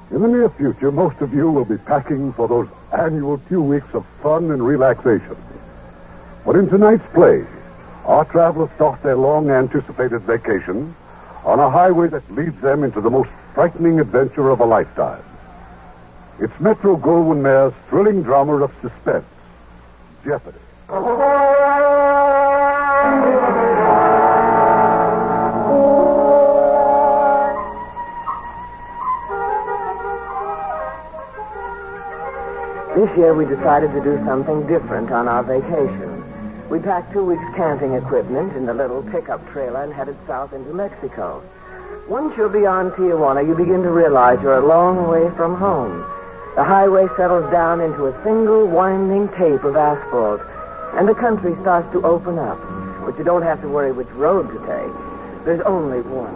In the near future, most of you will be packing for those annual 2 weeks of fun and relaxation. But in tonight's play, our travelers start their long-anticipated vacation on a highway that leads them into the most frightening adventure of a lifetime. It's Metro-Goldwyn-Mayer's thrilling drama of suspense, Jeopardy. This year we decided to do something different on our vacation. We packed 2 weeks' camping equipment in the little pickup trailer and headed south into Mexico. Once you're beyond Tijuana, you begin to realize you're a long way from home. The highway settles down into a single winding tape of asphalt, and the country starts to open up. But you don't have to worry which road to take. There's only one.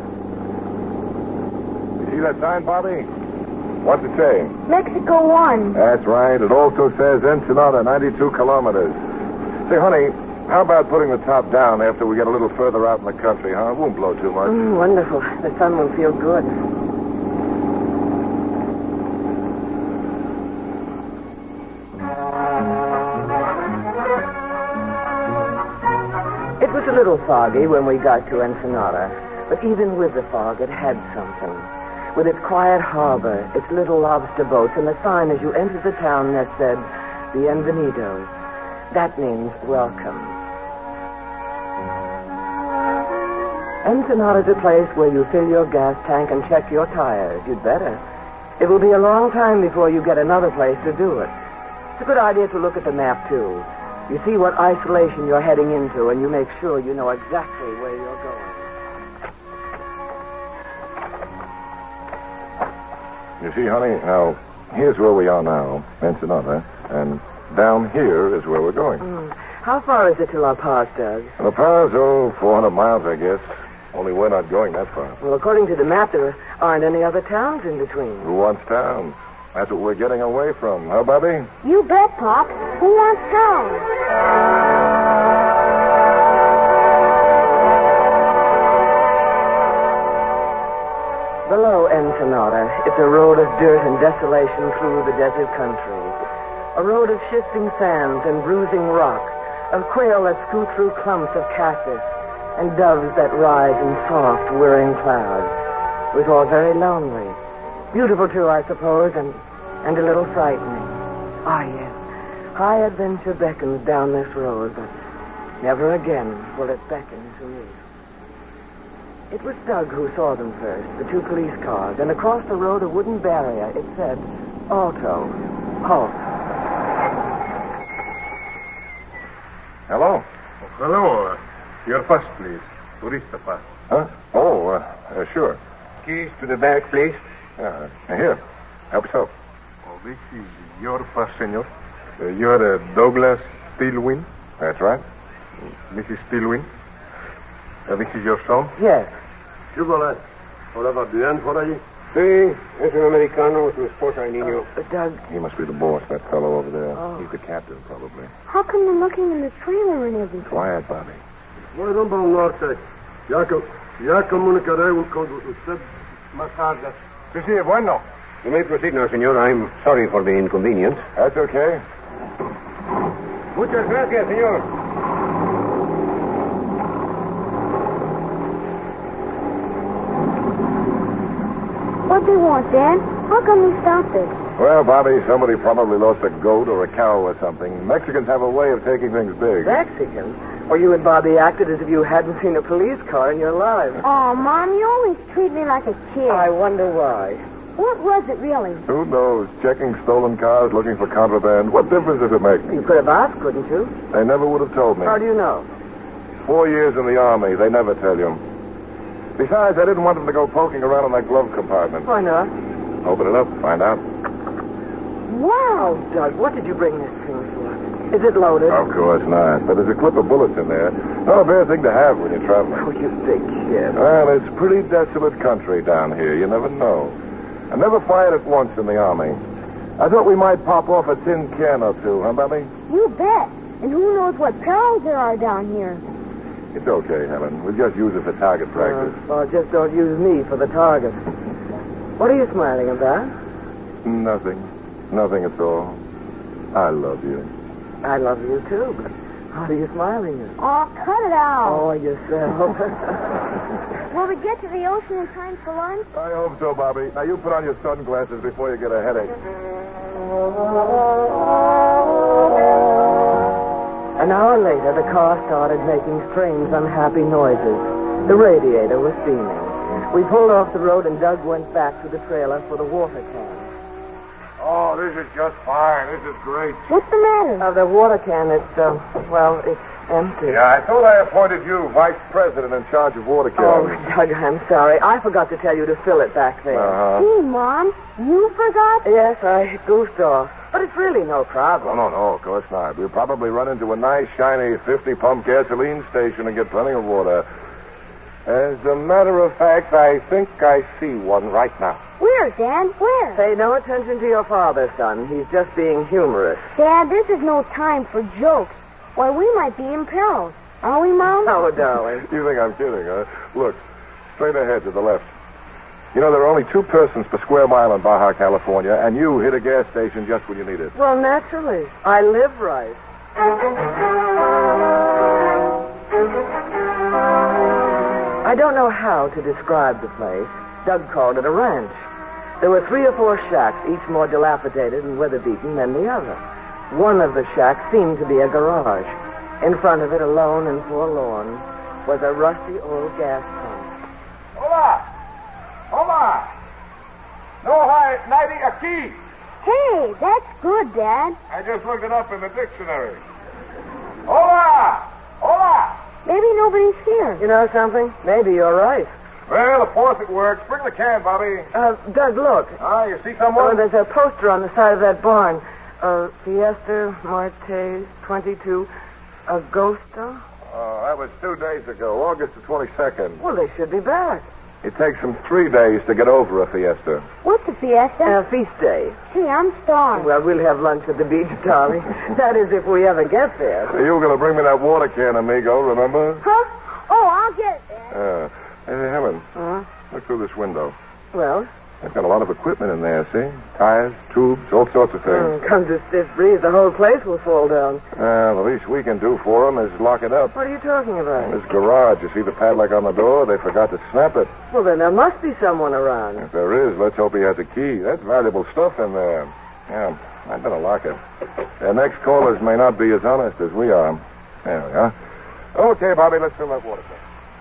You see that sign, Bobby? What's it say? Mexico 1. That's right. It also says Ensenada, 92 kilometers. Say, honey, how about putting the top down after we get a little further out in the country, huh? It won't blow too much. Wonderful. The sun will feel good. It was a little foggy when we got to Ensenada, but even with the fog, it had something. With its quiet harbor, its little lobster boats, and a sign as you entered the town that said, Bienvenidos. That means welcome. Ensenada's a place where you fill your gas tank and check your tires. You'd better. It will be a long time before you get another place to do it. It's a good idea to look at the map, too. You see what isolation you're heading into, and you make sure you know exactly where you're going. You see, honey, now, here's where we are now, Ensenada, and down here is where we're going. How far is it to La Paz, Doug? La Paz, 400 miles, I guess. Only we're not going that far. Well, according to the map, there aren't any other towns in between. Who wants town? That's what we're getting away from, huh, Bobby? You bet, Pop. Who wants town? Below Ensenada, it's a road of dirt and desolation through the desert country. A road of shifting sands and bruising rock, of quail that scoot through clumps of cactus, and doves that rise in soft, whirring clouds. It was all very lonely. Beautiful, too, I suppose, and a little frightening. Ah, yes. High adventure beckons down this road, but never again will it beckon to me. It was Doug who saw them first, the 2 police cars, and across the road a wooden barrier. It said, Alto, halt. Hello? Hello. Your pass, please. Tourista pass. Huh? Sure. Keys to the bag, please. Here. Help yourself. Oh, this is your pass, senor. You're Douglas Steelwin. That's right. Mrs. Steelwin. This is your son? Yes. Chocolate. ¿Ahora va bien por allí? Sí, es un americano, su esposa y niño. Doug. He must be the boss, that fellow over there. Oh. He's the captain, probably. How come they're looking in the trailer and everything? Quiet, Bobby. Voy rumbo al norte. Ya comunicaré con usted más tarde. Sí, sí, bueno. You may proceed now, senor. I'm sorry for the inconvenience. That's okay. Muchas gracias, señor. What do you want, Dad? How come we stopped it? Well, Bobby, somebody probably lost a goat or a cow or something. Mexicans have a way of taking things big. Mexicans? Well, you and Bobby acted as if you hadn't seen a police car in your lives. Oh, Mom, you always treat me like a kid. I wonder why. What was it, really? Who knows? Checking stolen cars, looking for contraband. What difference does it make? You could have asked, couldn't you? They never would have told me. How do you know? 4 years in the Army. They never tell you. Besides, I didn't want them to go poking around in that glove compartment. Why not? Open it up. Find out. Wow, Doug, what did you bring this thing for? Is it loaded? Of course not. But there's a clip of bullets in there. Not a bad thing to have when you're traveling. Oh, you big kid. Well, it's pretty desolate country down here. You never know. I never fired at once in the Army. I thought we might pop off a tin can or two, huh, Bobby? You bet. And who knows what perils there are down here. It's okay, Helen. We'll just use it for target practice. Well, just don't use me for the target. What are you smiling about? Nothing. Nothing at all. I love you. I love you, too, but what are you smiling at? Oh, cut it out. Oh, yourself. Will we get to the ocean in time for lunch? I hope so, Bobby. Now, you put on your sunglasses before you get a headache. An hour later, the car started making strange, unhappy noises. The radiator was steaming. We pulled off the road, and Doug went back to the trailer for the water can. Oh, this is just fine. This is great. What's the matter? The water can, it's empty. Yeah, I thought I appointed you vice president in charge of water Oh, cans. Doug, I'm sorry. I forgot to tell you to fill it back there. Gee, Mom, you forgot? Yes, I goofed off. But it's really no problem. No, of course not. We'll probably run into a nice, shiny 50-pump gasoline station and get plenty of water. As a matter of fact, I think I see one right now. Where, Dad? Where? Pay no attention to your father, son. He's just being humorous. Dad, this is no time for jokes. Why, we might be in peril. Are we, Mom? Oh, darling. You think I'm kidding, huh? Look, straight ahead to the left. You know, there are only 2 persons per square mile in Baja, California, and you hit a gas station just when you need it. Well, naturally. I live right. I don't know how to describe the place. Doug called it a ranch. There were 3 or 4 shacks, each more dilapidated and weather-beaten than the other. One of the shacks seemed to be a garage. In front of it, alone and forlorn, was a rusty old gas pump. Hola! No hay nadie aquí. Hey, that's good, Dad. I just looked it up in the dictionary. Hola! Maybe nobody's here. You know something? Maybe you're right. Well, the faucet works. Bring the can, Bobby. Doug, look. You see someone? There's a poster on the side of that barn. Fiesta Marte 22 Agosto. Oh, that was 2 days ago, August the 22nd. Well, they should be back. It takes them 3 days to get over a fiesta. What's a fiesta? Feast day. Gee, I'm starved. Well, we'll have lunch at the beach, darling. That is, if we ever get there. You were going to bring me that water can, amigo, remember? Huh? Oh, I'll get it, Dad. Hey, Helen, Huh? look through this window. Well, They've got a lot of equipment in there, see? Tires, tubes, all sorts of things. comes a stiff breeze, the whole place will fall down. The least we can do for them is lock it up. What are you talking about? This garage, you see the padlock on the door? They forgot to snap it. Well, then there must be someone around. If there is, let's hope he has a key. That's valuable stuff in there. Yeah, I'd better lock it. Their next callers may not be as honest as we are. There we are. Okay, Bobby, let's fill that water tank.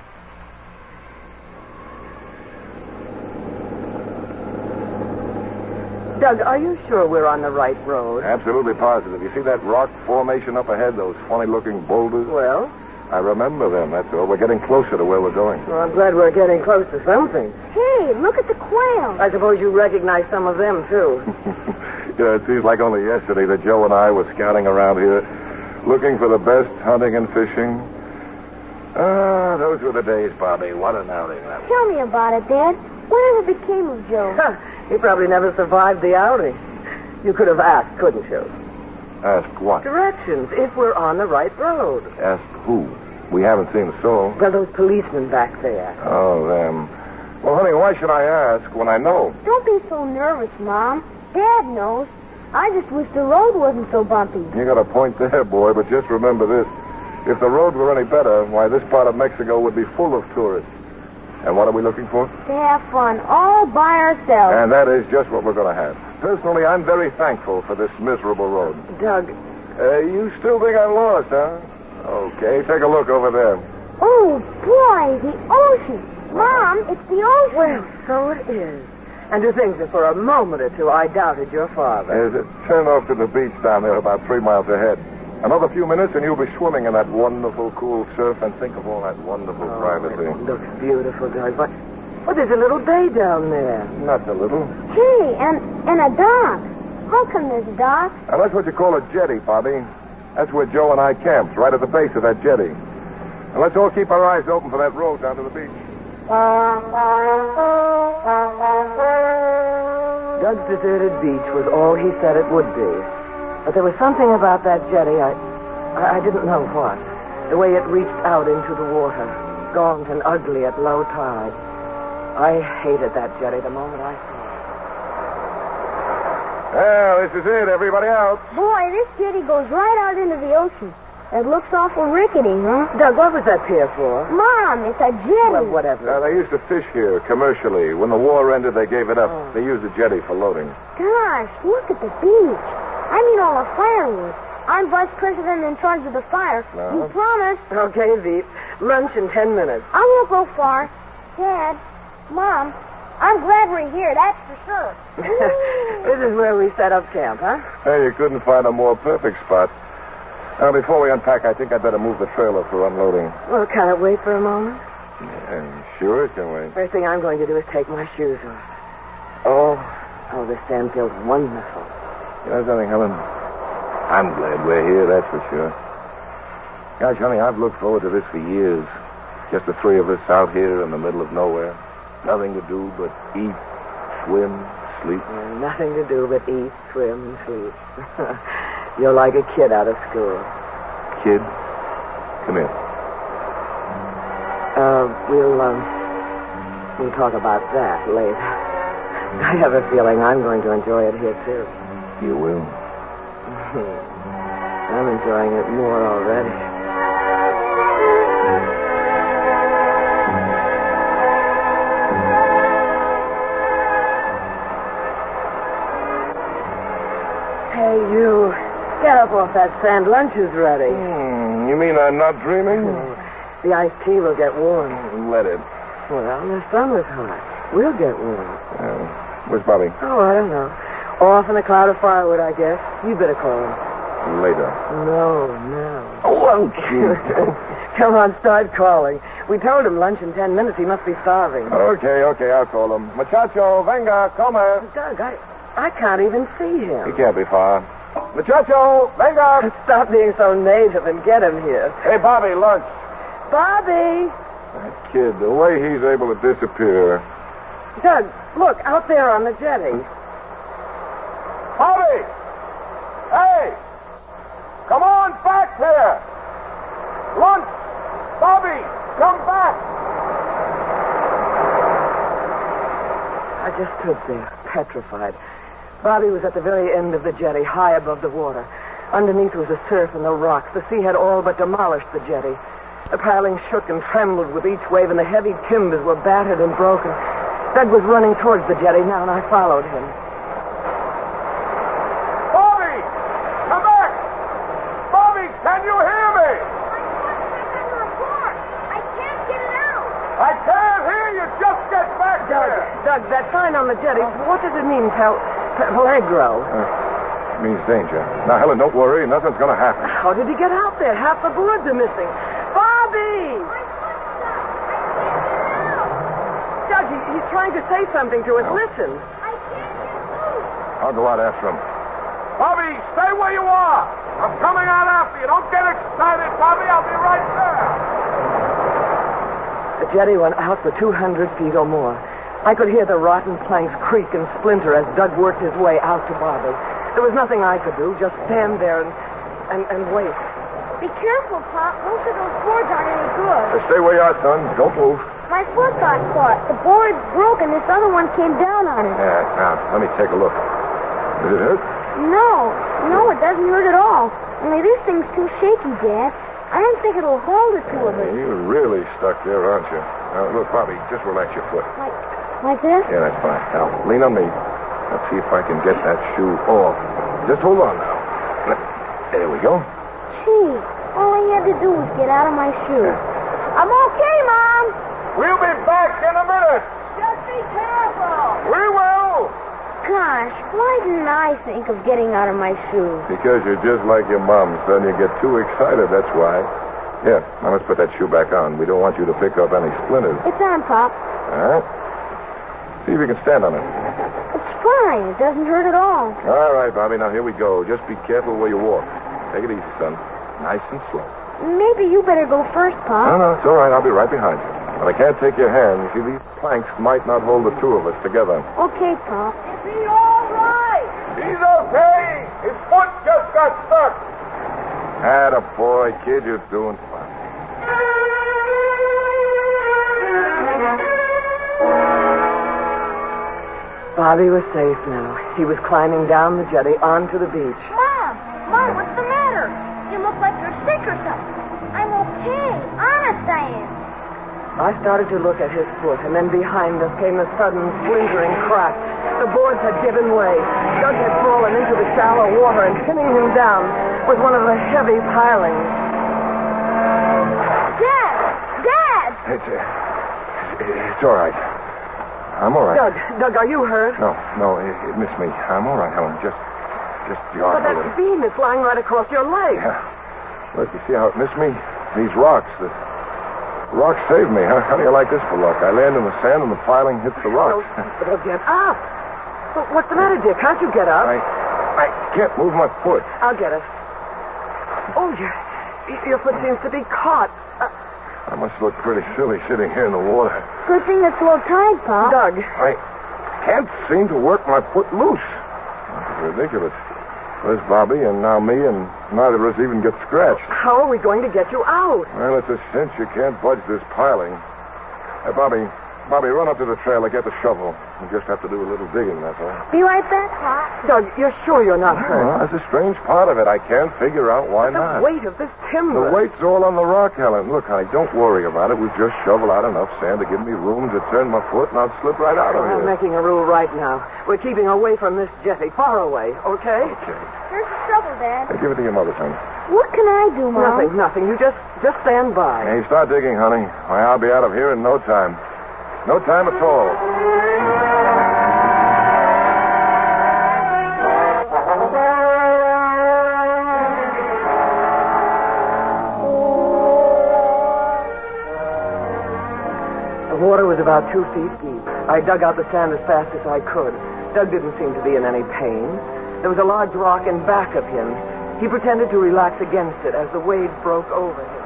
Doug, are you sure we're on the right road? Absolutely positive. You see that rock formation up ahead, those funny-looking boulders? Well, I remember them, that's all. We're getting closer to where we're going. well, I'm glad we're getting close to something. Hey, look at the quail. I suppose you recognize some of them, too. It seems like only yesterday that Joe and I were scouting around here, looking for the best hunting and fishing. Those were the days, Bobby. What an outing that was. Tell me about it, Dad. Whatever became of Joe? He probably never survived the outing. You could have asked, couldn't you? Ask what? Directions, if we're on the right road. Ask who? We haven't seen a soul. Well, those policemen back there. Oh, them. Well, honey, why should I ask when I know? Don't be so nervous, Mom. Dad knows. I just wish the road wasn't so bumpy. You got a point there, boy, but just remember this. If the road were any better, why, this part of Mexico would be full of tourists. And what are we looking for? To have fun all by ourselves. And that is just what we're going to have. Personally, I'm very thankful for this miserable road. Doug, You still think I'm lost, huh? Okay, take a look over there. Oh, boy, the ocean. Mom, it's the ocean. well, so it is. And to think that for a moment or two I doubted your father. Yes, turn off to the beach down there about 3 miles ahead. Another few minutes and you'll be swimming in that wonderful, cool surf and think of all that wonderful privacy. It looks beautiful, Doug. But there's a little bay down there. Not a little. Gee, and a dock. How come there's a dock? Now, that's what you call a jetty, Bobby. That's where Joe and I camped, right at the base of that jetty. And let's all keep our eyes open for that road down to the beach. Doug's deserted beach was all he said it would be. But there was something about that jetty, I didn't know what. The way it reached out into the water, gaunt and ugly at low tide. I hated that jetty the moment I saw it. Well, this is it. Everybody out. Boy, this jetty goes right out into the ocean. It looks awful rickety, huh? Doug, what was that pier for? Mom, it's a jetty. Well, whatever. They used to fish here commercially. When the war ended, they gave it up. They used the jetty for loading. Gosh, look at the beach. I mean all the firewood. I'm vice president in charge of the fire. You promised. Okay, Veep. Lunch in 10 minutes. I won't go far. Dad, Mom, I'm glad we're here, that's for sure. This is where we set up camp, huh? Hey, you couldn't find a more perfect spot. Now, before we unpack, I think I'd better move the trailer for unloading. Well, can it wait for a moment? Yeah, sure it can wait. First thing I'm going to do is take my shoes off. Oh, this sand feels wonderful. You know something, Helen? I'm glad we're here, that's for sure. Gosh, honey, I've looked forward to this for years. Just the three of us out here in the middle of nowhere. Nothing to do but eat, swim, sleep. Nothing to do but eat, swim, and sleep. You're like a kid out of school. Kid, come here. We'll talk about that later. I have a feeling I'm going to enjoy it here, too. You will. I'm enjoying it more already. Hey, you. Get up off that sand. Lunch is ready. You mean I'm not dreaming? The iced tea will get warm. Let it. Well, the sun was hot. We'll get warm. Where's Bobby? Oh, I don't know. Off in a cloud of firewood, I guess. You better call him. Later. No. Oh, won't you? Come on, start calling. We told him lunch in 10 minutes. He must be starving. Okay, I'll call him. Muchacho, venga, come. Doug, I can't even see him. He can't be far. Muchacho, venga. Stop being so native and get him here. Hey, Bobby, lunch. Bobby! That kid, the way he's able to disappear. Doug, look, out there on the jetty. Bobby! Hey! Come on back here! Lunch! Bobby, come back! I just stood there, petrified. Bobby was at the very end of the jetty, high above the water. Underneath was the surf and the rocks. The sea had all but demolished the jetty. The piling shook and trembled with each wave, and the heavy timbers were battered and broken. Doug was running towards the jetty now, and I followed him. Bobby! Come back! Bobby, can you hear me? I can't get it out. I can't hear you. Just get back there. Doug, that sign on the jetty, what does it mean, Peligro? It means danger. Now, Helen, don't worry. Nothing's going to happen. How did he get out there? Half the boards are missing. Bobby! Doug, he's trying to say something to us. No. Listen. I can't get loose. I'll go out after him. Bobby, stay where you are. I'm coming out after you. Don't get excited, Bobby. I'll be right there. The jetty went out for 200 feet or more. I could hear the rotten planks creak and splinter as Doug worked his way out to Bobby. There was nothing I could do, just stand there and wait. Be careful, Pop. Most of those boards aren't any good. Stay where you are, son. Don't move. My foot got caught. The board broke and this other one came down on it. Yeah, now, let me take a look. Does it hurt? No, it doesn't hurt at all. Only this thing's too shaky, Dad. I don't think it'll hold the two of us. You're really stuck there, aren't you? Now, look, Bobby, just relax your foot. Like this? Yeah, that's fine. Now, lean on me. Let's see if I can get that shoe off. Just hold on now. There we go. Gee, all I had to do was get out of my shoe. I'm okay, Mom. We'll be back in a minute. Just be careful. We will. Gosh, why didn't I think of getting out of my shoe? Because you're just like your mom, son. You get too excited, that's why. Here, now let's put that shoe back on. We don't want you to pick up any splinters. It's on, Pop. All right. See if you can stand on it. It's fine. It doesn't hurt at all. All right, Bobby. Now, here we go. Just be careful where you walk. Take it easy, son. Nice and slow. Maybe you better go first, Pop. No, it's all right. I'll be right behind you. But I can't take your hand. You see, these planks might not hold the two of us together. Okay, Pop. Is he all right? He's okay. His foot just got stuck. Attaboy, kid. You're doing fine. Bobby was safe now. He was climbing down the jetty onto the beach. Mom, what's the matter? You look like you're sick or something. I'm okay. Honest, I am. I started to look at his foot, and then behind us came a sudden splintering crack. The boards had given way. Doug had fallen into the shallow water, and pinning him down was one of the heavy pilings. Dad! It's all right. I'm all right. Doug, are you hurt? No, it missed me. I'm all right, Helen. Just jarred But a little. that beam is lying right across your leg. Yeah. Look, you see how it missed me? These rocks. The rocks saved me, huh? How do you like this for luck? I land in the sand and the piling hits the rocks. Well, get up. What's the matter, dear? Can't you get up? I can't move my foot. I'll get it. Oh, your foot seems to be caught. I must look pretty silly sitting here in the water. Good thing it's low tide, Pop. Doug. I can't seem to work my foot loose. It's ridiculous. There's Bobby and now me, and neither of us even get scratched. How are we going to get you out? Well, it's a cinch you can't budge this piling. Hey, Bobby, run up to the trailer, get the shovel. You just have to do a little digging, that's all. Be right back, Pop. Doug, you're sure you're not hurt? Well, that's a strange part of it. I can't figure out why The not. weight of this timber. The weight's all on the rock, Helen. Look, honey, don't worry about it. We'll just shovel out enough sand to give me room to turn my foot, and I'll slip right out of I'm here. making a rule right now. We're keeping away from this jetty, far away, okay? Okay. Here's the shovel, Dad. Hey, give it to your mother, son. What can I do, Mom? Nothing. You just stand by. Hey, start digging, honey. Why, I'll be out of here in no time. No time at all. The water was about 2 feet deep. I dug out the sand as fast as I could. Doug didn't seem to be in any pain. There was a large rock in back of him. He pretended to relax against it as the wave broke over him.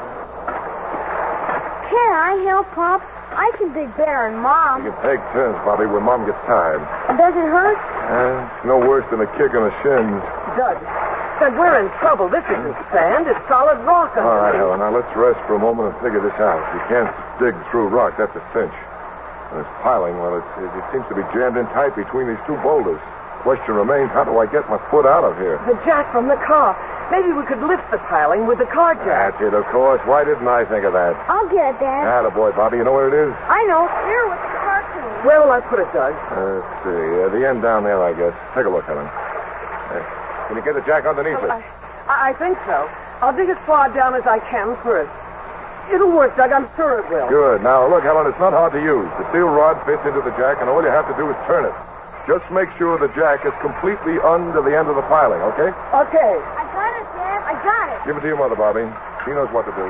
Can I help, Pop? I can dig better than Mom. You can take turns, Bobby, when Mom gets tired. Does it hurt? It's no worse than a kick in the shins. Doug, we're in trouble. This isn't sand. It's solid rock. All right, Helen, now let's rest for a moment and figure this out. You can't dig through rock. That's a cinch. And this piling, well, it seems to be jammed in tight between these two boulders. Question remains, how do I get my foot out of here? The jack from the car. Maybe we could lift the piling with the car jack. That's it, of course. Why didn't I think of that? I'll get it, Dad. Attaboy, Bobby. You know where it is? I know. Here with the cartoon. Where will I put it, Doug? Let's see. The end down there, I guess. Take a look, Helen. Can you get the jack underneath it? I think so. I'll dig as far down as I can first. It'll work, Doug. I'm sure it will. Good. Now, look, Helen, it's not hard to use. The steel rod fits into the jack, and all you have to do is turn it. Just make sure the jack is completely under the end of the piling, okay? Okay. I got it, Dad. I got it. Give it to your mother, Bobby. She knows what to do.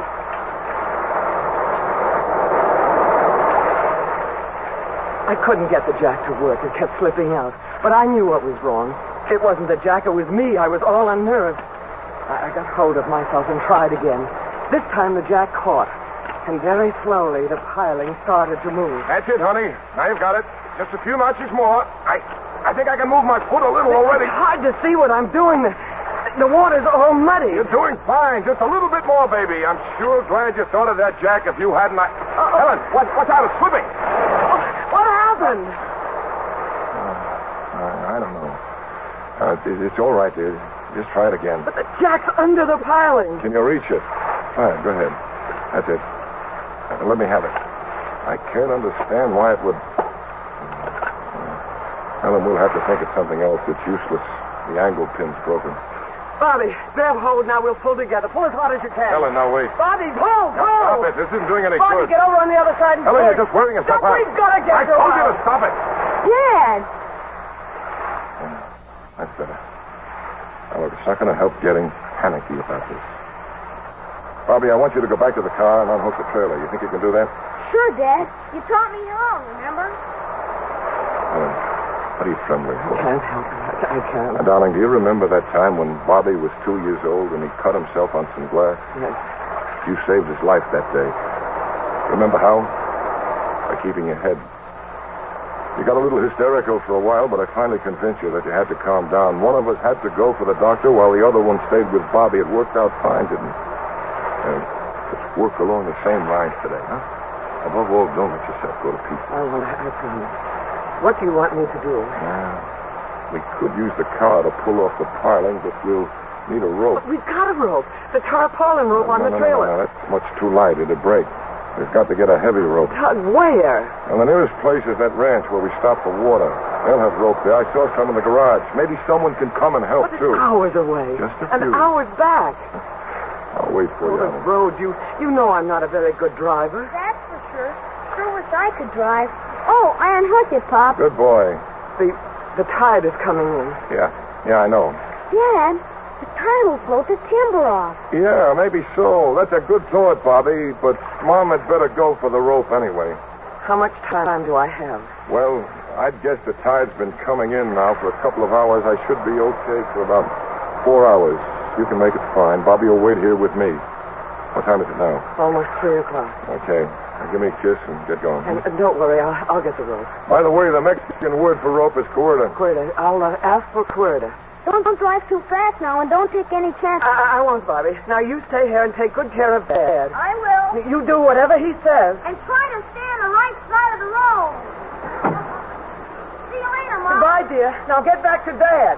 I couldn't get the jack to work. It kept slipping out. But I knew what was wrong. It wasn't the jack. It was me. I was all unnerved. I got hold of myself and tried again. This time the jack caught. And very slowly the piling started to move. That's it, honey. Now you've got it. Just a few notches more. I think I can move my foot a little already. It's hard to see what I'm doing. The water's all muddy. You're doing fine. Just a little bit more, baby. I'm sure glad you thought of that, Jack. If you hadn't, Helen, what's out? It's slipping. What happened? I don't know. It's all right, dear. Just try it again. But the jack's under the piling. Can you reach it? Fine, go ahead. That's it. Let me have it. I can't understand why it would... Helen, we'll have to think of something else. It's useless. The angle pin's broken. Bobby, grab hold now. We'll pull together. Pull as hard as you can. Helen, now wait. Bobby, pull! Stop it. This isn't doing any Bobby, good. get over on the other side and Helen, pull. you're just wearing yourself out. We've got to get I you told you out. to stop it. Dad! That's better. Now, look, it's not going to help getting panicky about this. Bobby, I want you to go back to the car and unhook the trailer. You think you can do that? Sure, Dad. You taught me how, remember? Helen, what are you trembling for? I can't help it. I can't. Now, darling, do you remember that time when Bobby was 2 years old and he cut himself on some glass? Yes. You saved his life that day. Remember how? By keeping your head. You got a little hysterical for a while, but I finally convinced you that you had to calm down. One of us had to go for the doctor while the other one stayed with Bobby. It worked out fine, didn't it? Let's work along the same lines today, huh? Above all, don't let yourself go to pieces. I promise. What do you want me to do? We could use the car to pull off the piling, but we'll need a rope. But we've got a rope. The tarpaulin rope on the trailer. No, that's much too light. It'll break. We've got to get a heavy rope. Tug, where? And the nearest place is that ranch where we stop for water. They'll have rope there. I saw some in the garage. Maybe someone can come and help, But it's too. hours away. Just a An few. hour's back. I'll wait for Oh, you, this honey. road, you know I'm not a very good driver. That's for sure. Sure wish I could drive. Oh, I unhooked it, Pop. Good boy. The tide is coming in. Yeah, I know. Dad, the tide will float the timber off. Yeah, maybe so. That's a good thought, Bobby, but Mom had better go for the rope anyway. How much time do I have? Well, I'd guess the tide's been coming in now for a couple of hours. I should be okay for about 4 hours. You can make it fine. Bobby will wait here with me. What time is it now? Almost 3 o'clock. Okay. Now give me a kiss and get going. And don't worry, I'll get the rope. By the way, the Mexican word for rope is cuerda. Cuerda. I'll ask for cuerda. Don't drive too fast now, and don't take any chances. I won't, Bobby. Now you stay here and take good care of Dad. I will. You do whatever he says. And try to stay on the right side of the road. See you later, Mom. Goodbye, dear. Now get back to Dad.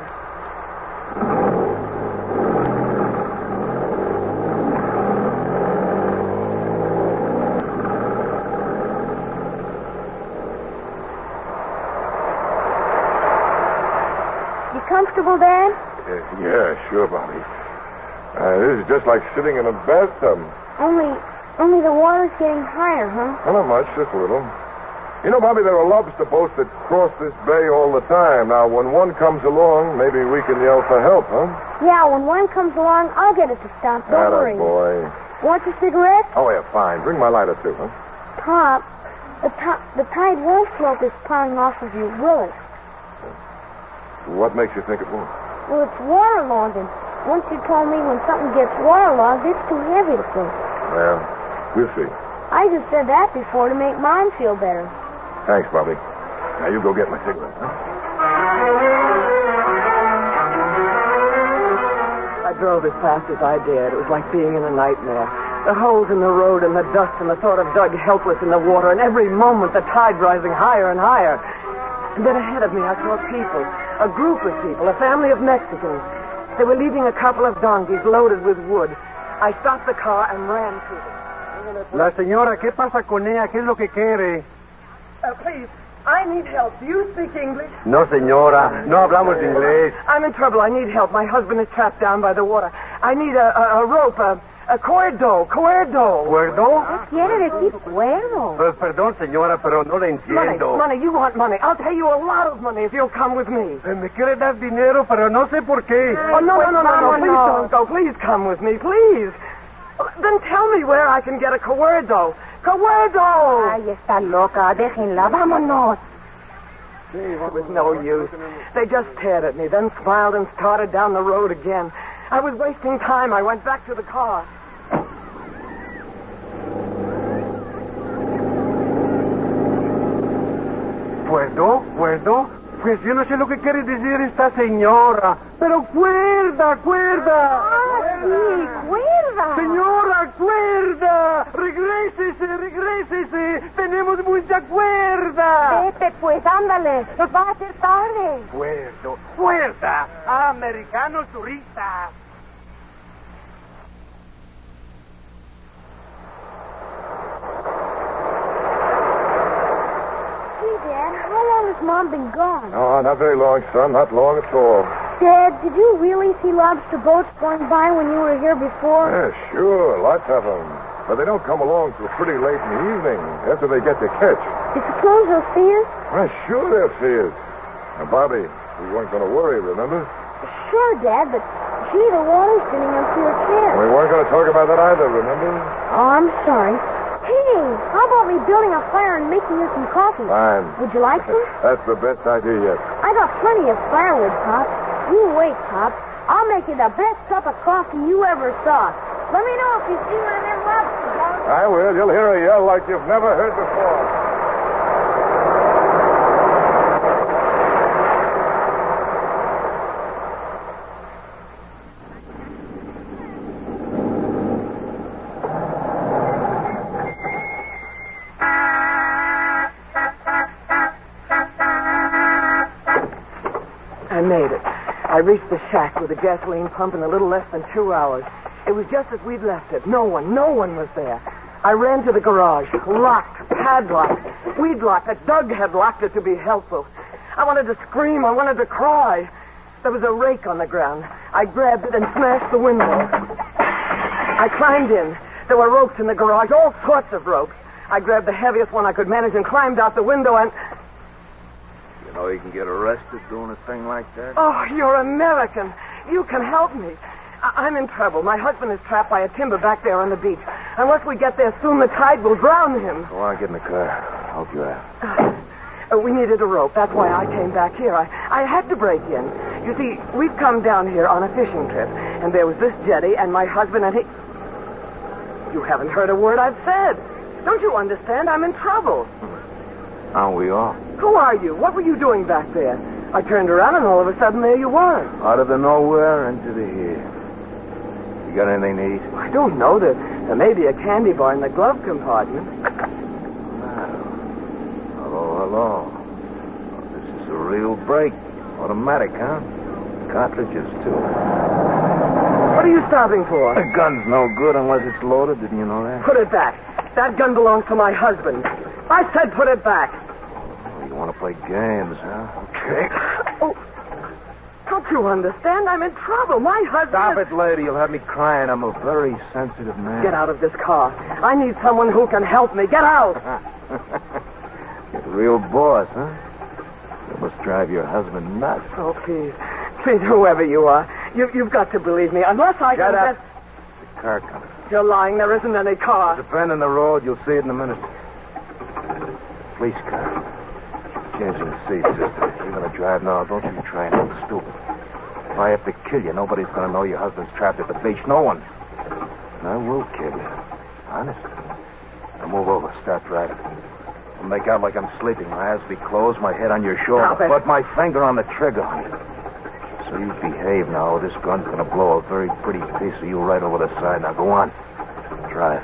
You comfortable, Dad? Yeah, sure, Bobby. This is just like sitting in a bathtub. Only the water's getting higher, huh? Well, not much, just a little. You know, Bobby, there are lobster boats that cross this bay all the time. Now, when one comes along, maybe we can yell for help, huh? Yeah, when one comes along, I'll get it to stop. Don't worry. Boy. Want a cigarette? Oh, yeah, fine. Bring my lighter, too, huh? Pop, the tide won't float this piling off of you, will it? What makes you think it won't? Well, it's waterlogged, and once you told me when something gets waterlogged, it's too heavy to float. Well, we'll see. I just said that before to make mine feel better. Thanks, Bobby. Now, you go get my cigarette, huh? I drove as fast as I dared. It was like being in a nightmare. The holes in the road and the dust and the thought of Doug helpless in the water, and every moment the tide rising higher and higher. And then ahead of me I saw people, a group of people, a family of Mexicans. They were leading a couple of donkeys loaded with wood. I stopped the car and ran to them. La señora, ¿qué pasa con ella? ¿Qué es lo que quiere? Please, I need help. Do you speak English? No, señora. No hablamos inglés. I'm in trouble. I need help. My husband is trapped down by the water. I need a rope, a cuerdo. ¿Cuerdo? ¿Qué quiere decir cuerdo? Pues perdón, señora, pero no le entiendo. Money. You want money. I'll pay you a lot of money if you'll come with me. Me quiere dar dinero, pero no sé por qué. Oh, no. Please don't go. Please come with me, please. Then tell me where I can get a cuerdo. Cuerdo! Ay, está loca. Déjenla. Vámonos. It was no use. They just stared at me, then smiled and started down the road again. I was wasting time. I went back to the car. ¿Cuerdo? Pues yo no sé lo que quiere decir esta señora. Pero cuerda. Ah, sí, cuerda. Señora, cuerda. Regrésese. Tenemos mucha cuerda. Vete, pues, ándale. Nos va a hacer tarde. Cuerda. Americanos turistas. Has Mom been gone? Oh, not very long, son. Not long at all. Dad, did you really see lobster boats going by when you were here before? Yeah, sure. Lots of them. But they don't come along till pretty late in the evening, after they get their catch. You suppose they'll see us? Well, sure they'll see us. Now, Bobby, we weren't going to worry, remember? Sure, Dad, but gee, the water's getting up to your chair. We weren't going to talk about that either, remember? Oh, I'm sorry. Hey, how about me building a fire and making you some coffee? Fine. Would you like some? That's the best idea yet. I got plenty of firewood, Pop. You wait, Pop. I'll make you the best cup of coffee you ever saw. Let me know if you see one of them lobster boats. I will. You'll hear a yell like you've never heard before. I made it. I reached the shack with a gasoline pump in a little less than 2 hours. It was just as we'd left it. No one was there. I ran to the garage, locked, padlocked. We'd locked it. Doug had locked it to be helpful. I wanted to scream. I wanted to cry. There was a rake on the ground. I grabbed it and smashed the window. I climbed in. There were ropes in the garage, all sorts of ropes. I grabbed the heaviest one I could manage and climbed out the window and... You know you can get arrested doing a thing like that? Oh, you're American. You can help me. I'm in trouble. My husband is trapped by a timber back there on the beach. Unless we get there soon, the tide will drown him. Go on, get in the car. I'll help you out. We needed a rope. That's why I came back here. I had to break in. You see, we've come down here on a fishing trip, and there was this jetty, and my husband and he... You haven't heard a word I've said. Don't you understand? I'm in trouble. Aren't we all? Who are you? What were you doing back there? I turned around, and all of a sudden, there you were. Out of the nowhere into the here. You got anything to eat? I don't know. There may be a candy bar in the glove compartment. Hello. Oh, this is a real break. Automatic, huh? Cartridges, too. What are you stopping for? The gun's no good unless it's loaded. Didn't you know that? Put it back. That gun belongs to my husband. I said put it back. Oh, you want to play games, huh? Okay. Oh, don't you understand? I'm in trouble. My husband... Stop it, lady. You'll have me crying. I'm a very sensitive man. Get out of this car. I need someone who can help me. Get out. You're the real boss, huh? You must drive your husband nuts. Oh, please. Please, whoever you are, you've got to believe me. Unless I Shut can up. The car coming. You're lying. There isn't any car. There's a bend in the road. You'll see it in a minute. Police car. Changing the seat, sister. You're going to drive now. Don't you try and look stupid. If I have to kill you, nobody's going to know your husband's trapped at the beach. No one. And I will kill you. Honest. Now move over. Start driving. I'll make out like I'm sleeping. My eyes be closed, my head on your shoulder. Stop it. Put my finger on the trigger on you. So you behave now. This gun's going to blow a very pretty piece of you right over the side. Now go on. Drive.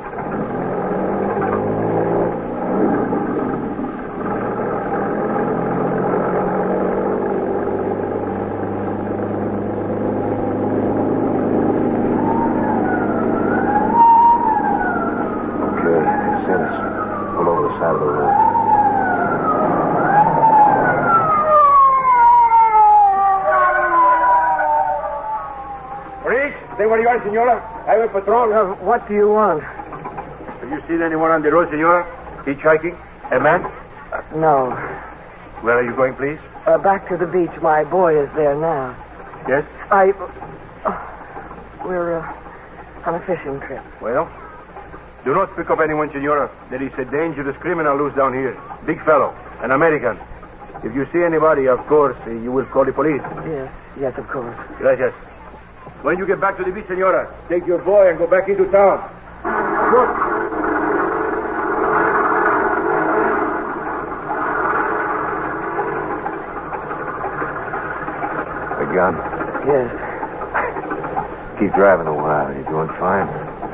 Senora. I'm a patrol. What do you want? Have you seen anyone on the road, Senora? Hitchhiking? A man? No. Where are you going, please? Back to the beach. My boy is there now. Yes? We're on a fishing trip. Well, do not pick up anyone, Senora. There is a dangerous criminal loose down here. Big fellow. An American. If you see anybody, of course, you will call the police. Yes, of course. Gracias. When you get back to the beach, Senora, take your boy and go back into town. Good. The gun? Yes. Keep driving a while. You're doing fine.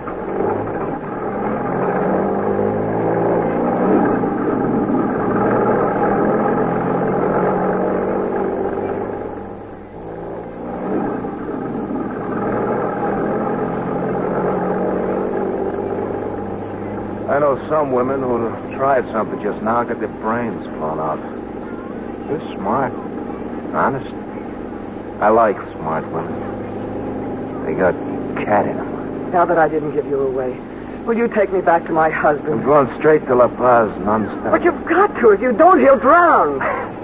I know some women who would have tried something just now, got their brains blown out. They're smart. Honest. I like smart women. They got cat in them. Now that I didn't give you away, will you take me back to my husband? I'm going straight to La Paz, non-stop. But you've got to. If you don't, he'll drown.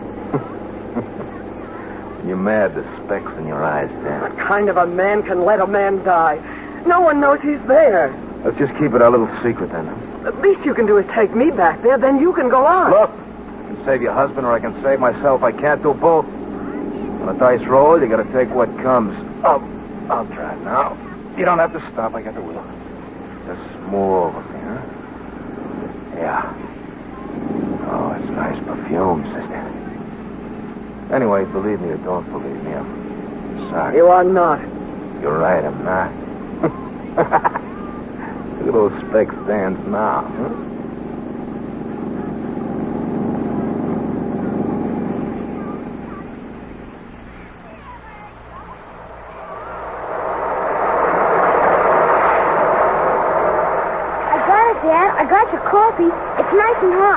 You're mad, the specks in your eyes, Dan. What kind of a man can let a man die? No one knows he's there. Let's just keep it our little secret, then. The least you can do is take me back there, then you can go on. Look, I can save your husband or I can save myself. I can't do both. When a dice roll, you gotta take what comes. I'll drive now. You don't have to stop. I got the wheel. Just move over me, huh? Yeah. Oh, it's nice perfume, sister. Anyway, believe me or don't believe me, I'm sorry. You are not. You're right, I'm not. Look at those spec stands now, huh?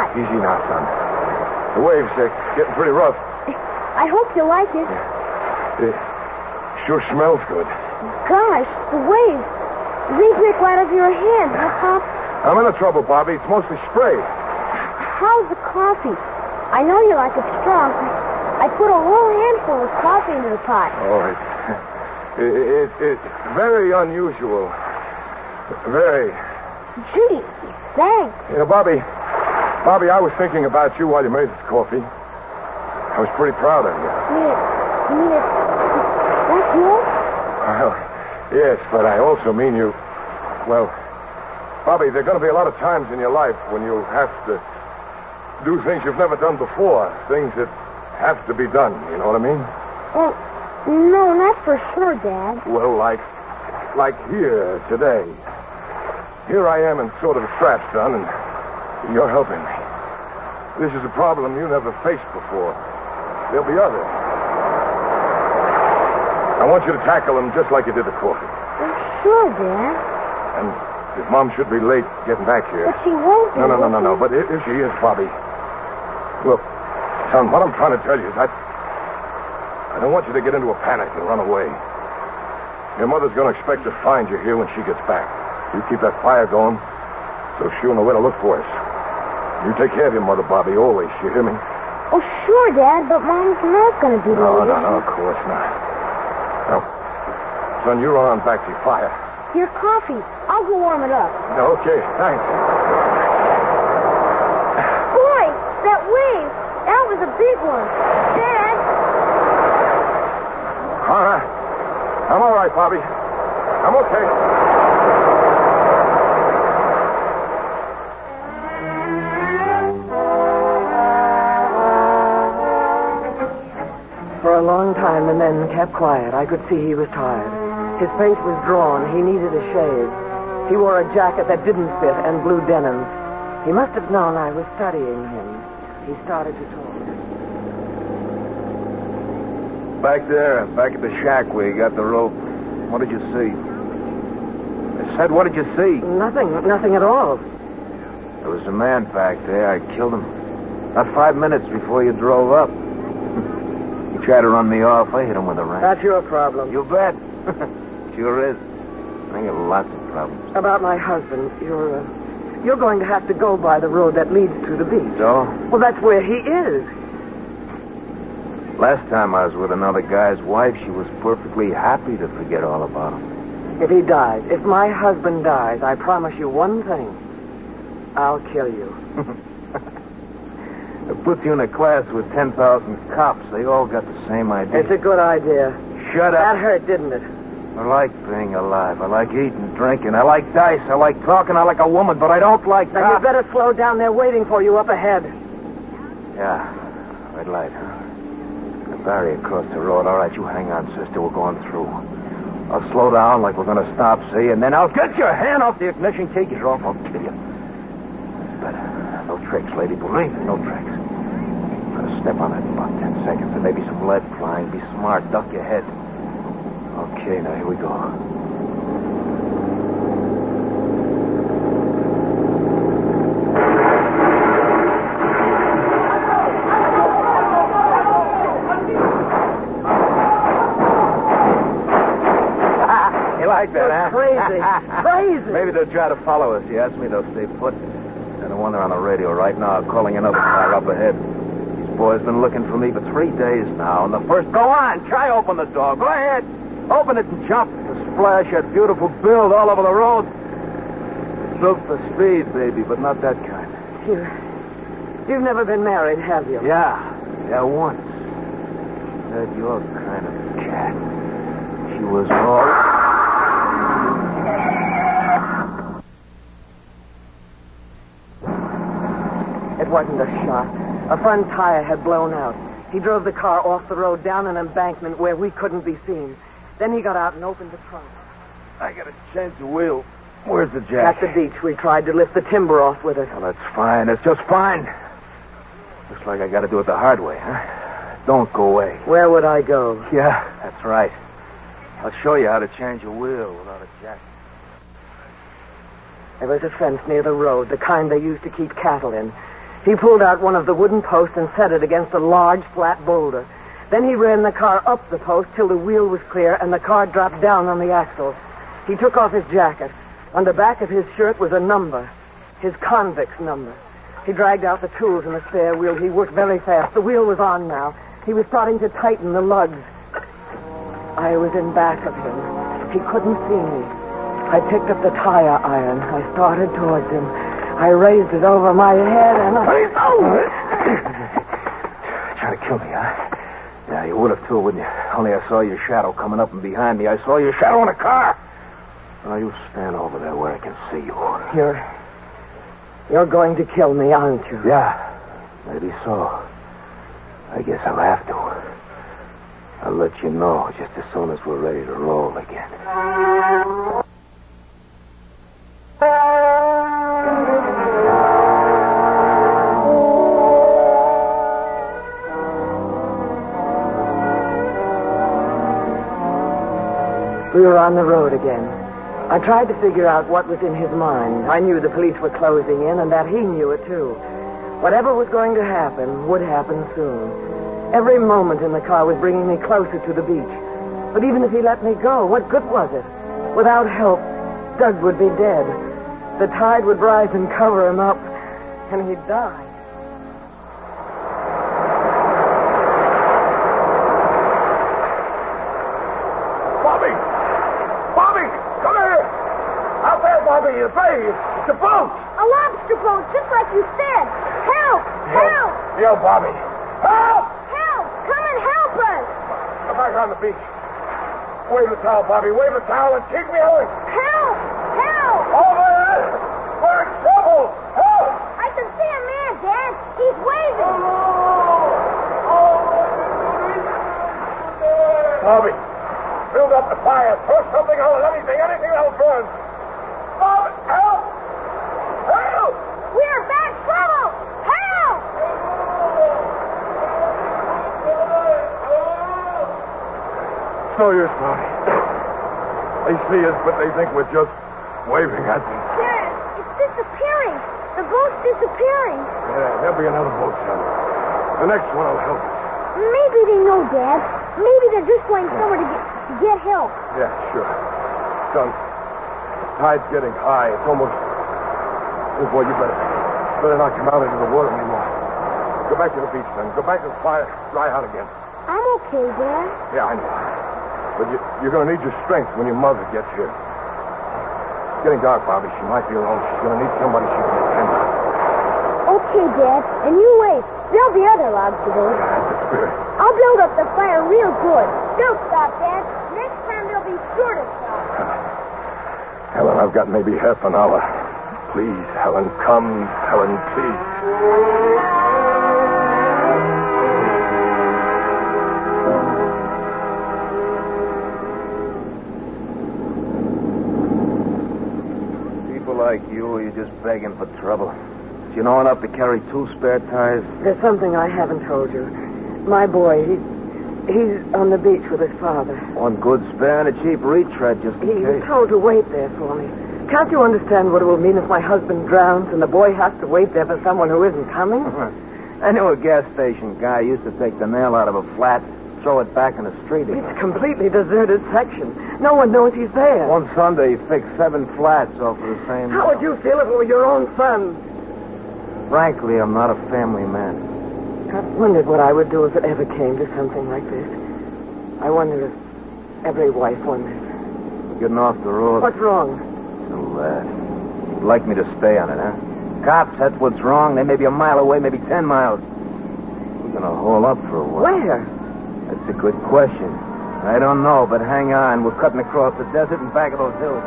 pot. Easy now, son. The waves are getting pretty rough. I hope you like it. It sure smells good. Gosh, the waves. They drip right out of your hand, huh, Pop? I'm in trouble, Bobby. It's mostly spray. How's the coffee? I know you like it strong. I put a whole handful of coffee into the pot. Oh, it's very unusual. Very. Gee, thanks. You know, Bobby, I was thinking about you while you made this coffee. I was pretty proud of you. You mean that's you? Well, yes, but I also mean you. Well, Bobby, there are going to be a lot of times in your life when you have to do things you've never done before. Things that have to be done. You know what I mean? Well, no, not for sure, Dad. Well, like here today. Here I am in sort of a trap, son, and you're helping me. This is a problem you never faced before. There'll be others. I want you to tackle them just like you did the coffee. Well, sure, Dad. And if Mom should be late getting back here... But she won't be. No. But if she is, Bobby... Look, son, what I'm trying to tell you is I don't want you to get into a panic and run away. Your mother's going to expect to find you here when she gets back. You keep that fire going so she'll know where to look for us. You take care of your mother, Bobby, always. You hear me? Oh, sure, Dad, but Mom's not going to be late. No, of course not. Now, son, you run on back to your fire. Your coffee. I'll go warm it up. Okay, thanks. Boy, that wave. That was a big one. Dad. All right. I'm all right, Bobby. I'm okay. For a long time, the men kept quiet. I could see he was tired. His face was drawn. He needed a shave. He wore a jacket that didn't fit and blue denims. He must have known I was studying him. He started to talk. Back there, back at the shack where you got the rope. What did you see? I said, what did you see? Nothing at all. There was a man back there. I killed him. Not 5 minutes before you drove up. He tried to run me off. I hit him with a wrench. That's your problem. You bet. Sure is. I got lots of problems. About my husband, you're going to have to go by the road that leads to the beach. So? Well, that's where he is. Last time I was with another guy's wife, she was perfectly happy to forget all about him. If he dies, if my husband dies, I promise you one thing. I'll kill you. It puts you in a class with 10,000 cops. They all got the same idea. It's a good idea. Shut up. That hurt, didn't it? I like being alive. I like eating, drinking. I like dice. I like talking. I like a woman, but I don't like Now, cops. you better slow down. They're waiting for you up ahead. Yeah. Red light, huh? A barrier across the road. All right, you hang on, sister. We're going through. I'll slow down like we're going to stop, see? And then I'll get your hand off the ignition key. Get off, I'll kill you. But no tricks, lady. Believe me, no tricks. Gonna step on it in about 10 seconds. There may be some lead flying. Be smart. Duck your head. Okay, now here we go. You like that, huh? Crazy. Maybe they'll try to follow us. You ask me, they'll stay put. And the one they're on the radio right now calling another car up ahead. These boys been looking for me for 3 days now. And the first... Go on, try open the door. Go ahead. Open it and jump. To splash that beautiful build all over the road. Built for speed, baby, but not that kind. You've never been married, have you? Yeah, once. That your kind of cat. She was all... It wasn't a shot. A front tire had blown out. He drove the car off the road down an embankment where we couldn't be seen. Then he got out and opened the trunk. I got to change the wheel. Where's the jack? At the beach, we tried to lift the timber off with it. Well, that's fine. It's just fine. Looks like I got to do it the hard way, huh? Don't go away. Where would I go? Yeah, that's right. I'll show you how to change a wheel without a jack. There was a fence near the road, the kind they used to keep cattle in. He pulled out one of the wooden posts and set it against a large, flat boulder. Then he ran the car up the post till the wheel was clear and the car dropped down on the axle. He took off his jacket. On the back of his shirt was a number, his convict's number. He dragged out the tools in the spare wheel. He worked very fast. The wheel was on now. He was starting to tighten the lugs. I was in back of him. He couldn't see me. I picked up the tire iron. I started towards him. I raised it over my head and Trying to kill me, huh? Yeah, you would have too, wouldn't you? Only I saw your shadow coming up and behind me. I saw your shadow in a car. Oh, you stand over there where I can see you. You're going to kill me, aren't you? Yeah, maybe so. I guess I'll have to. I'll let you know just as soon as we're ready to roll again. We were on the road again. I tried to figure out what was in his mind. I knew the police were closing in and that he knew it, too. Whatever was going to happen would happen soon. Every moment in the car was bringing me closer to the beach. But even if he let me go, what good was it? Without help, Doug would be dead. The tide would rise and cover him up, and he'd die. Your face. It's a boat. A lobster boat, just like you said. Help! Help! Yo, Bobby. Help! Help! Come and help us! Come back on the beach. Wave the towel, Bobby. Wave the towel and keep me going. Help! Help! Over there! We're in trouble! Help! I can see a man, Dad. He's waving. Bobby, build up the fire. Throw something on it. Anything else burns. Bobby, help! Help! We're bad trouble! Help! It's no use, Bobby. They see us, but they think we're just waving at them. Dad, it's disappearing. The boat's disappearing. Yeah, there'll be another boat, son. The next one will help us. Maybe they know, Dad. Maybe they're just going somewhere to get help. Yeah, sure. Son, tide's getting high. It's almost... Oh, boy, you better not come out into the water anymore. Go back to the beach, then. Go back to the fire. Dry out again. I'm okay, Dad. Yeah, I know. But you're going to need your strength when your mother gets here. It's getting dark, Bobby. She might be alone. She's going to need somebody she can depend on. Okay, Dad. And you wait. There'll be other lobster boats. Yeah, that's the spirit. I'll build up the fire real good. Don't stop, Dad. Next time they'll be sure to stop. Helen, I've got maybe half an hour. Please, Helen, come. Helen, please. People like you, you're just begging for trouble. Do you know enough to carry 2 spare tires? There's something I haven't told you. My boy, he's on the beach with his father. One good spare and a cheap retread, just in He was case. told to wait there for me. Can't you understand what it will mean if my husband drowns and the boy has to wait there for someone who isn't coming? I knew a gas station guy used to take the nail out of a flat, throw it back in the street again. It's a completely deserted section. No one knows he's there. One Sunday, he fixed 7 flats off of the same... How would you feel if it were your own son? Frankly, I'm not a family man. I've wondered what I would do if it ever came to something like this. I wonder if every wife wonders. We're getting off the road. What's wrong? You'd like me to stay on it, huh? Cops, that's what's wrong. They may be a mile away, maybe 10 miles. We're going to hole up for a while. Where? That's a good question. I don't know, but hang on. We're cutting across the desert and back of those hills.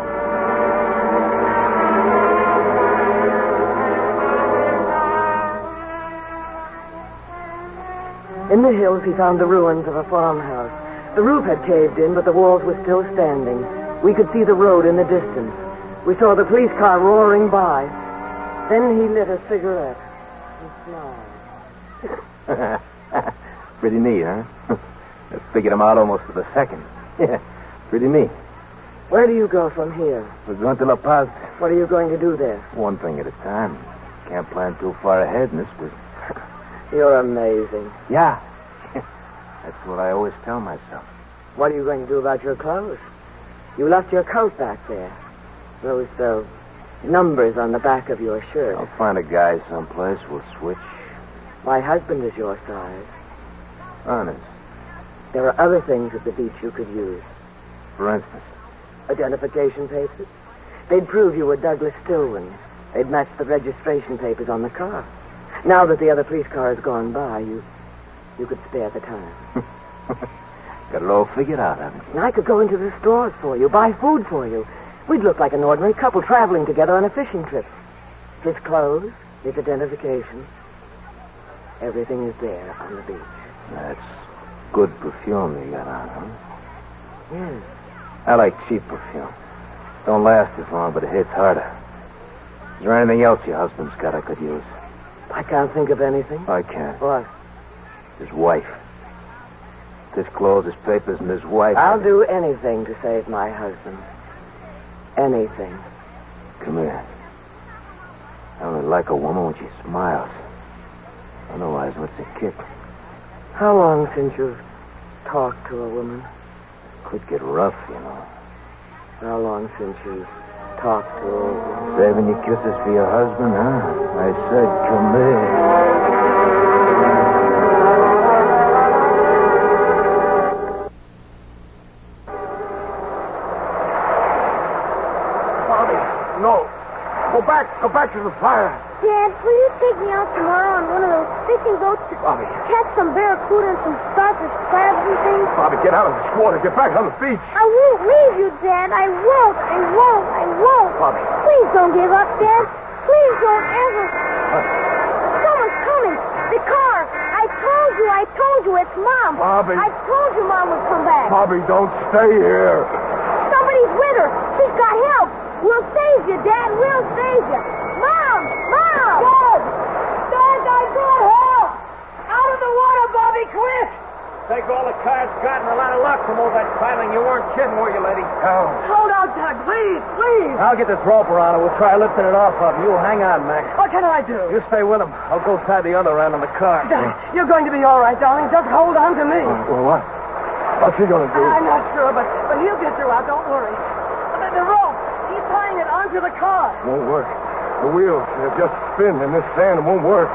In the hills, he found the ruins of a farmhouse. The roof had caved in, but the walls were still standing. We could see the road in the distance. We saw the police car roaring by. Then he lit a cigarette and smiled. Pretty neat, huh? I figured him out almost to the second. Yeah, pretty neat. Where do you go from here? We're going to La Paz. What are you going to do there? One thing at a time. Can't plan too far ahead in this business. You're amazing. Yeah. That's what I always tell myself. What are you going to do about your clothes? You left your coat back there. Those numbers on the back of your shirt. I'll find a guy someplace. We'll switch. My husband is your size. Honest. There are other things at the beach you could use. For instance? Identification papers. They'd prove you were Douglas Stillman. They'd match the registration papers on the car. Now that the other police car has gone by, you could spare the time. Got it all figured out, haven't you? And I could go into the stores for you, buy food for you. We'd look like an ordinary couple traveling together on a fishing trip. His clothes, his identification, everything is there on the beach. That's good perfume you got on, huh? Yes. I like cheap perfume. Don't last as long, but it hits harder. Is there anything else your husband's got I could use? I can't think of anything. I can. What? His wife. His clothes, his papers, and his wife. I'll do anything to save my husband. Anything. Come here. I only like a woman when she smiles. Otherwise, what's a kick? How long since you've talked to a woman? Could get rough, you know. How long since you've talked to a woman? Saving your kisses for your husband, huh? I said, come here. No. Go back to the fire. Dad, will you take me out tomorrow on one of those fishing boats to Bobby. catch some barracuda and some starfish, crabs and things? Bobby, get out of this water. Get back on the beach. I won't leave you, Dad. I won't. I won't. I won't. Bobby. Please don't give up, Dad. Please don't ever. Someone's coming. The car. I told you, it's Mom. Bobby. I told you Mom would come back. Bobby, don't stay here. Somebody's with her. She's got help. We'll save you, Dad. We'll save you. Mom! Mom! Dad! Dad, I got help! Out of the water, Bobby, quick! Take all the cars got and a lot of luck from all that piling. You weren't kidding, were you, lady? Oh. Hold on, Doug. Please, please. I'll get this rope around and we'll try lifting it off of him. You hang on, Mac. What can I do? You stay with him. I'll go tie the other end of the car. Doug, you're going to be all right, darling. Just hold on to me. Well, what? What's he going to do? I'm not sure, but he'll get you out. Don't worry. The rope. He's tying it onto the car. Won't work. The wheels just spin in this sand. It won't work.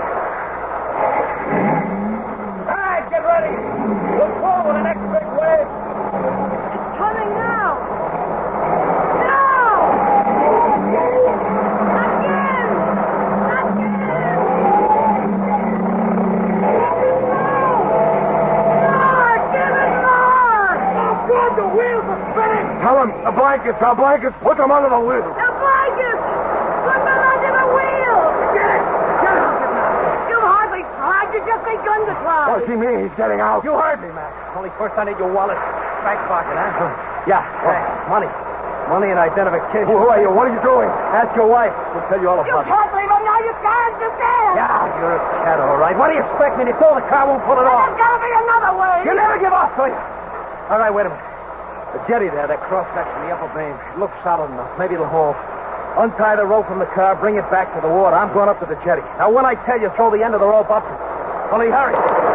All right, get ready. Look forward the next big wave. It's coming now. Now! Again! More! Give it more! Oh, God, the wheels are spinning! Tell him our blankets. Put them under the wheels. The blankets! Put them under the wheels! Get it! Get out of it now! You've hardly tried. You just begun to try. What's he mean? He's getting out. You heard me, Mac. Only first I need your wallet. Back pocket, huh? Yeah, thanks. Money. Money and identification. Who are you? What are you doing? Ask your wife. We'll tell you all You about it. can't leave him now. You can't. You can't. Yeah, you're a cat, all right. What do you expect me to do? The car won't pull it off. There's got to be another way. You never give up, will you? All right, wait a minute. The jetty there, that cross-section, the upper beam, it looks solid enough. Maybe it'll hold. Untie the rope from the car, bring it back to the water. I'm going up to the jetty. Now, when I tell you, throw the end of the rope up. Only hurry.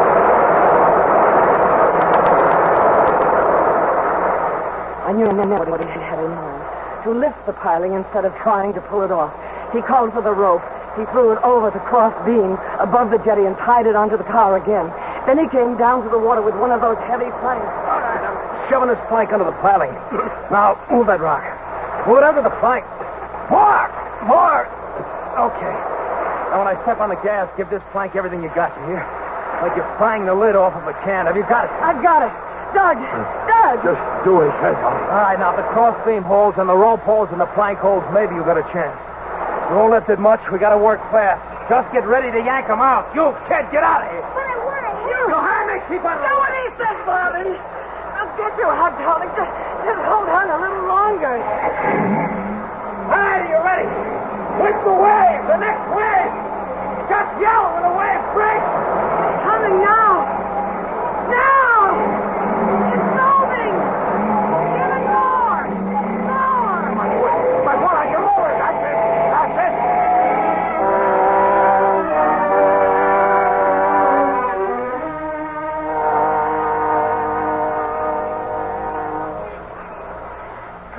I knew never what he had in mind. To lift the piling instead of trying to pull it off. He called for the rope. He threw it over the cross beam above the jetty and tied it onto the car again. Then he came down to the water with one of those heavy planks. All right, I'm shoving this plank under the piling. Now, move that rock. Move it under the plank. More! Okay. Now, when I step on the gas, give this plank everything you got, you hear? Like you're prying the lid off of a can. Have you got it? I've got it. Doug! Doug! Just do as he says. All right, now, if the cross beam holds and the rope holds and the plank holds, maybe you got a chance. You won't lift it much. We got to work fast. Just get ready to yank him out. You, kid, get out of here. But I want to You hand me. Keep on do what he says, Bobby. I'll get you out, darling. Just hold on a little longer. All right, are you ready? Whip the wave, the next wave. Just yell when the wave breaks. It's coming now. Now! It's moving! Give it more! More! My foot, I can lower it. That's it.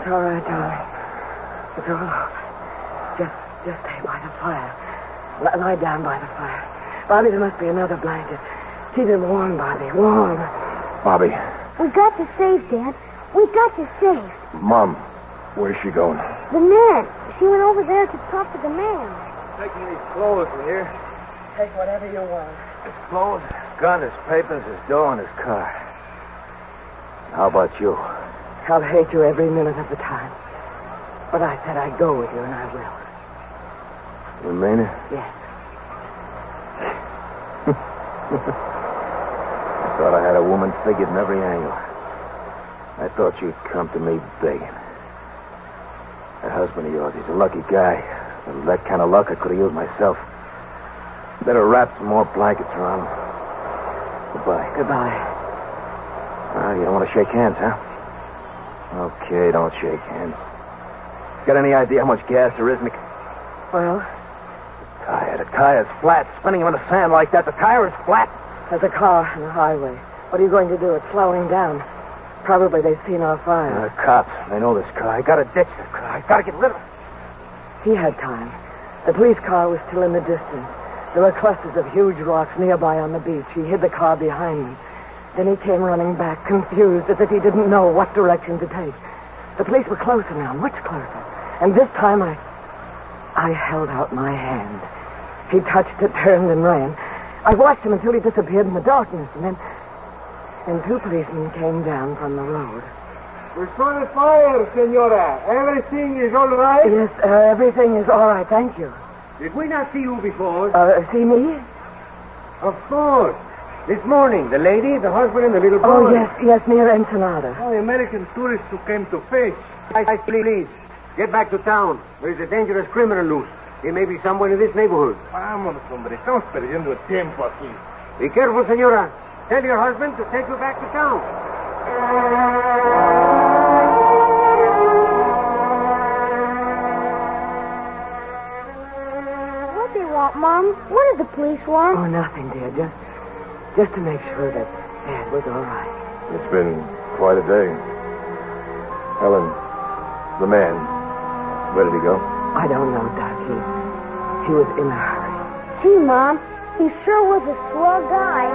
It's all right, darling. It's all over. Just stay by the fire. Lie down by the fire. Bobby, there must be another blanket. Keep it warm, Bobby. Warm. Bobby. We got you safe, Dad. We got you safe. Mom, where's she going? The man. She went over there to talk to the man. Taking these clothes from here. Take whatever you want. His clothes, his gun, his papers, his dough, and his car. How about you? I'll hate you every minute of the time. But I said I'd go with you, and I will. You mean it? Yes. I thought I had a woman figured in every angle. I thought you'd come to me begging. That husband of yours, he's a lucky guy. With that kind of luck, I could have used myself. Better wrap some more blankets around him. Goodbye. Goodbye. You don't want to shake hands, huh? Okay, don't shake hands. Got any idea how much gas there is in the... Well? The tire's flat. Spinning him in the sand like that, the tire is flat. There's a car on the highway. What are you going to do? It's slowing down. Probably they've seen our fire. Cops. They know this car. I gotta ditch the car. I gotta get rid of it. He had time. The police car was still in the distance. There were clusters of huge rocks nearby on the beach. He hid the car behind them. Then he came running back, confused, as if he didn't know what direction to take. The police were closer now, much closer. And this time I held out my hand. He touched it, turned, and ran. I watched him until he disappeared in the darkness, and then two policemen came down from the road. We saw the fire, Senora. Everything is all right? Yes, everything is all right, thank you. Did we not see you before? See me? Of course. This morning, the lady, the husband, and the little boy. Oh, yes, near Ensenada. Oh, the American tourists who came to fish. Please, get back to town. There is a dangerous criminal loose. He may be somewhere in this neighborhood. Vámonos, hombre. Estamos perdiendo el tiempo aquí. Be careful, Senora. Tell your husband to take you back to town. What do they want, Mom? What does the police want? Oh, nothing, dear. Just to make sure that Dad was all right. It's been quite a day. Helen, the man, where did he go? I don't know, Doc. He was in a hurry. Gee, Mom, he sure was a swell guy.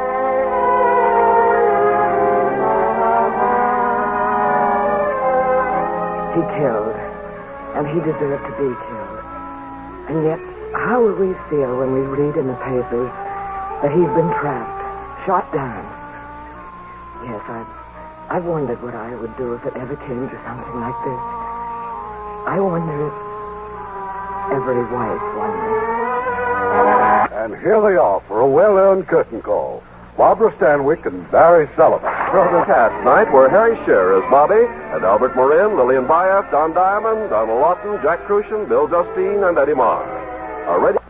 He killed, and he deserved to be killed. And yet, how will we feel when we read in the papers that he's been trapped, shot down? Yes, I've wondered what I would do if it ever came to something like this. I wonder if every wife wonders. And here they are for a well-earned curtain call. Barbara Stanwyck and Barry Sullivan. The cast tonight were Harry Shearer as Bobby, and Albert Morin, Lillian Bayef, Don Diamond, Donald Lawton, Jack Crucian, Bill Justine, and Eddie Marr.